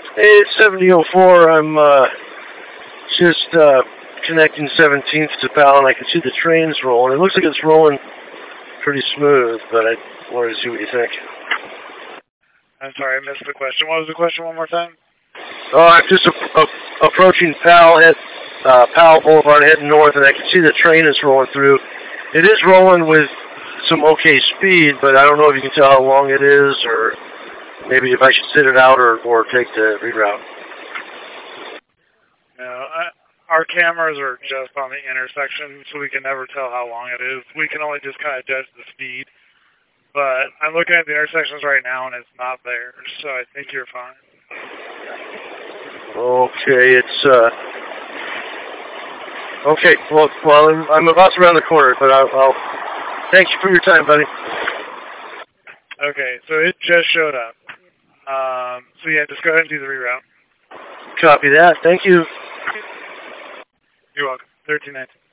Hey, it's 7004. I'm just connecting 17th to Pal, and I can see the trains rolling. It looks like it's rolling pretty smooth, but I wanted to see what you think. I'm sorry, I missed the question. What was the question one more time? Oh, I'm just approaching Pal at Powell Boulevard, heading north, and I can see the train is rolling through. It is rolling with some okay speed, but I don't know if you can tell how long it is, or maybe if I should sit it out or take the reroute. No, our cameras are just on the intersection, so we can never tell how long it is. We can only just kind of judge the speed. But I'm looking at the intersections right now, and it's not there, so I think you're fine. Okay, it's okay. Well, I'm about to round the corner, but I'll thank you for your time, buddy. Okay, so it just showed up. So yeah, just go ahead and do the reroute. Copy that. Thank you. You're welcome. 1319.